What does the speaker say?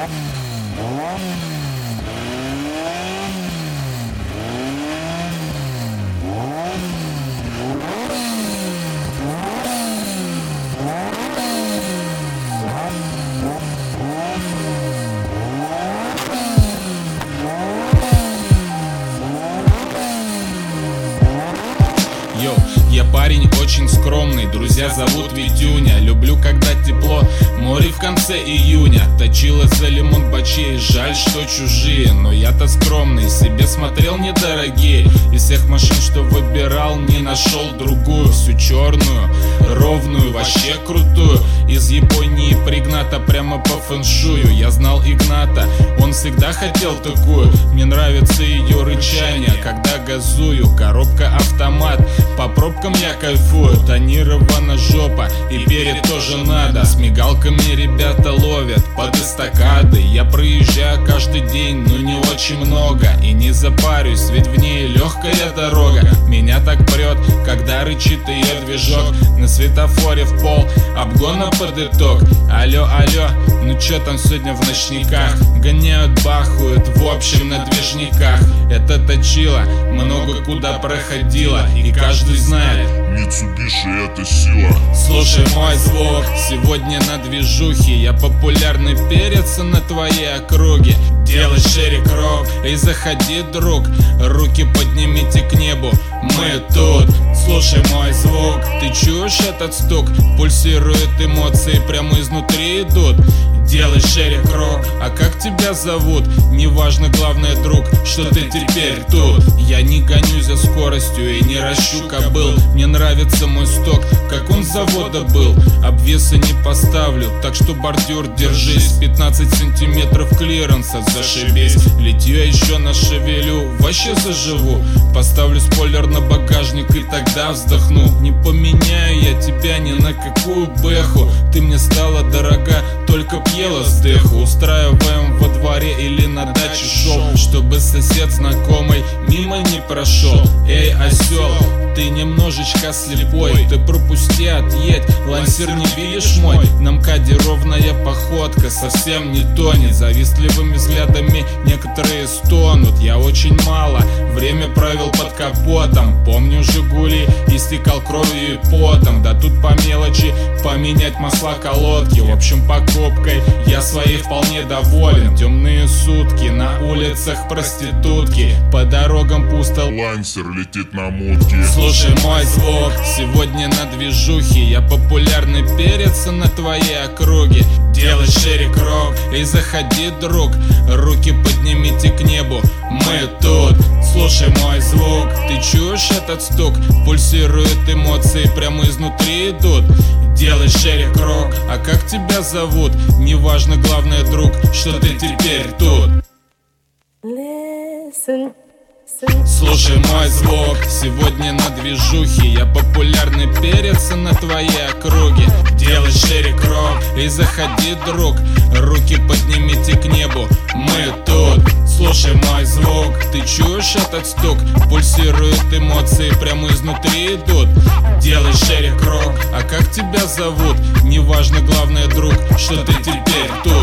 Я парень очень скромный, друзья зовут Витюня. Люблю, когда тепло, море в конце июня. Точила за лимон бачей, жаль, что чужие. Но я-то скромный, себе смотрел недорогие. Из всех машин, что выбирал, не нашел другую. Всю черную, ровную, вообще крутую. Из Японии пригната прямо по фэншую. Я знал Игната, он всегда хотел такую. Мне нравится ее рычание, когда газую. Коробка автомат, по пробкам я кайфую. Тонирована жопа, и перед тоже надо. С мигалками ребята ловят под эстакады. Я проезжаю каждый день, но не очень много. И не запарюсь, ведь в ней легкая дорога. Меня так прет, когда рычит ее движок. На светофоре в пол, обгона под итог. Алло, алло, ну чё там сегодня в ночниках? Гоняют, бахают, в общем на движниках. Это точила, много куда проходила. И каждый знает, Mitsubishi — это сила. слушай мой звук, сегодня на движухе. Я популярный перец на твоей округе. Делай шире круг и заходи, друг. Руки поднимите к небу, мы тут. Слушай мой звук, ты чуешь этот стук? Пульсируют эмоции, прямо изнутри идут. Делай шире круг, а как тебя зовут? Неважно, главное, друг, что ты теперь тут. Я не гонюсь за скоростью и не ращу кобыл. Мне нравится мой сток, как он с завода был. Обвеса не поставлю, так что бордюр держись. 15 сантиметров клиренса, зашибись. Летю я еще нашевелю, вообще заживу. Поставлю спойлер на багажник и тогда вздохну. Не поменяю я тебя ни на какую бэху. Ты мне стала дорога, только пьела с дыху. Устраиваем во дворе или на даче шоу, чтобы сосед знакомый мимо не прошел. Эй, осел, ты немножечко слепой, ты пропусти, отъедь, лансер не видишь мой? На МКАДе ровная походка, совсем не тонет. Завистливыми взглядами некоторые стонут. Я очень мало время провел под капотом. Помню Жигули, истекал кровью и потом. Да тут по мелочи поменять масла колодки. В общем, покупкой я своей вполне доволен. Темные сутки, на улицах проститутки, по дорогам пусто, Лансер летит на мутке. Слушай мой звук, сегодня на движухе. Я популярный перец на твоей округе. Делай шире круг и заходи, друг. Руки поднимите к небу, мы тут. Слушай мой звук, ты чуешь этот стук? Пульсируют эмоции, прямо изнутри идут. Делай шире круг, а как тебя зовут? Неважно, главное, друг, что ты теперь тут. Слушай мой звук, сегодня на движухе. Я популярный перец на твоей округе. Делай шире круг и заходи, друг. Руки поднимите к небу, мы тут. Слушай мой звук, ты чуешь этот стук? Пульсируют эмоции, прямо изнутри идут. Делай шире круг, а как тебя зовут? Неважно, главное, друг, что ты теперь тут.